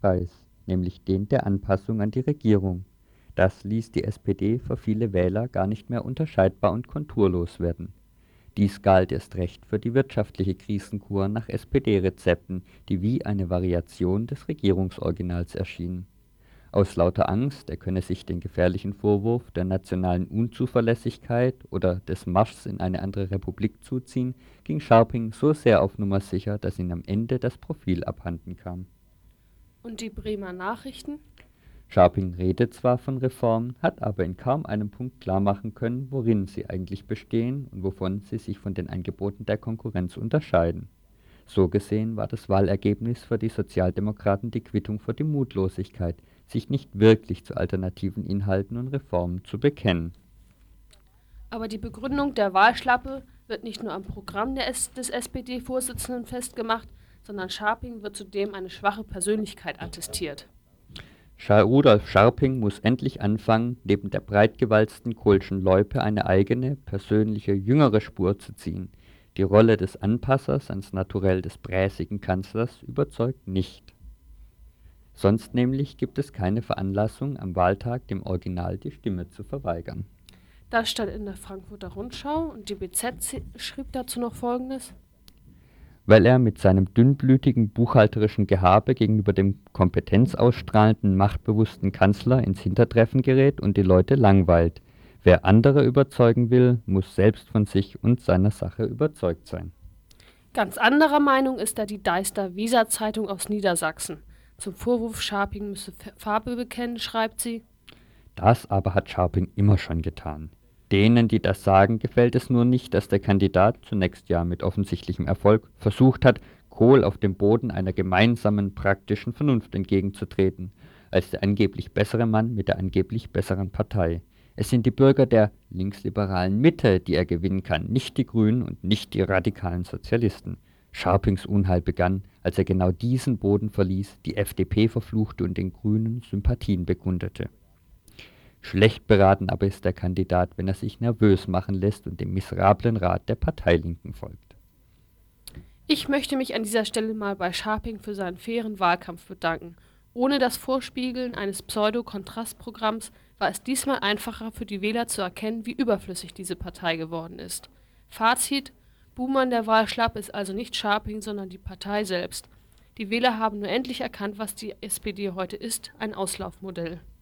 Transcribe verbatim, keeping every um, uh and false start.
Preis, nämlich den der Anpassung an die Regierung. Das ließ die S P D für viele Wähler gar nicht mehr unterscheidbar und konturlos werden. Dies galt erst recht für die wirtschaftliche Krisenkur nach S P D-Rezepten, die wie eine Variation des Regierungsoriginals erschienen. Aus lauter Angst, er könne sich den gefährlichen Vorwurf der nationalen Unzuverlässigkeit oder des Marschs in eine andere Republik zuziehen, ging Scharping so sehr auf Nummer sicher, dass ihm am Ende das Profil abhanden kam. Und die Bremer Nachrichten? Scharping redet zwar von Reformen, hat aber in kaum einem Punkt klarmachen können, worin sie eigentlich bestehen und wovon sie sich von den Angeboten der Konkurrenz unterscheiden. So gesehen war das Wahlergebnis für die Sozialdemokraten die Quittung für die Mutlosigkeit, sich nicht wirklich zu alternativen Inhalten und Reformen zu bekennen. Aber die Begründung der Wahlschlappe wird nicht nur am Programm der S des S P D-Vorsitzenden festgemacht, sondern Scharping wird zudem eine schwache Persönlichkeit attestiert. Rudolf Scharping muss endlich anfangen, neben der breit gewalzten Kohlschen Loipe eine eigene, persönliche, jüngere Spur zu ziehen. Die Rolle des Anpassers ans Naturell des bräsigen Kanzlers überzeugt nicht. Sonst nämlich gibt es keine Veranlassung, am Wahltag dem Original die Stimme zu verweigern. Das stand in der Frankfurter Rundschau und die B Z schrieb dazu noch Folgendes: Weil er mit seinem dünnblütigen buchhalterischen Gehabe gegenüber dem kompetenzausstrahlenden, machtbewussten Kanzler ins Hintertreffen gerät und die Leute langweilt. Wer andere überzeugen will, muss selbst von sich und seiner Sache überzeugt sein. Ganz anderer Meinung ist da die Deister Weser-Zeitung aus Niedersachsen. Zum Vorwurf, Scharping müsse Farbe bekennen, schreibt sie: Das aber hat Scharping immer schon getan. Denen, die das sagen, gefällt es nur nicht, dass der Kandidat, zunächst ja mit offensichtlichem Erfolg, versucht hat, Kohl auf dem Boden einer gemeinsamen praktischen Vernunft entgegenzutreten, als der angeblich bessere Mann mit der angeblich besseren Partei. Es sind die Bürger der linksliberalen Mitte, die er gewinnen kann, nicht die Grünen und nicht die radikalen Sozialisten. Scharpings Unheil begann, als er genau diesen Boden verließ, die F D P verfluchte und den Grünen Sympathien bekundete. Schlecht beraten aber ist der Kandidat, wenn er sich nervös machen lässt und dem miserablen Rat der Parteilinken folgt. Ich möchte mich an dieser Stelle mal bei Scharping für seinen fairen Wahlkampf bedanken. Ohne das Vorspiegeln eines Pseudo-Kontrastprogramms war es diesmal einfacher für die Wähler zu erkennen, wie überflüssig diese Partei geworden ist. Fazit: Buhmann der Wahlschlappe ist also nicht Scharping, sondern die Partei selbst. Die Wähler haben nur endlich erkannt, was die S P D heute ist: ein Auslaufmodell.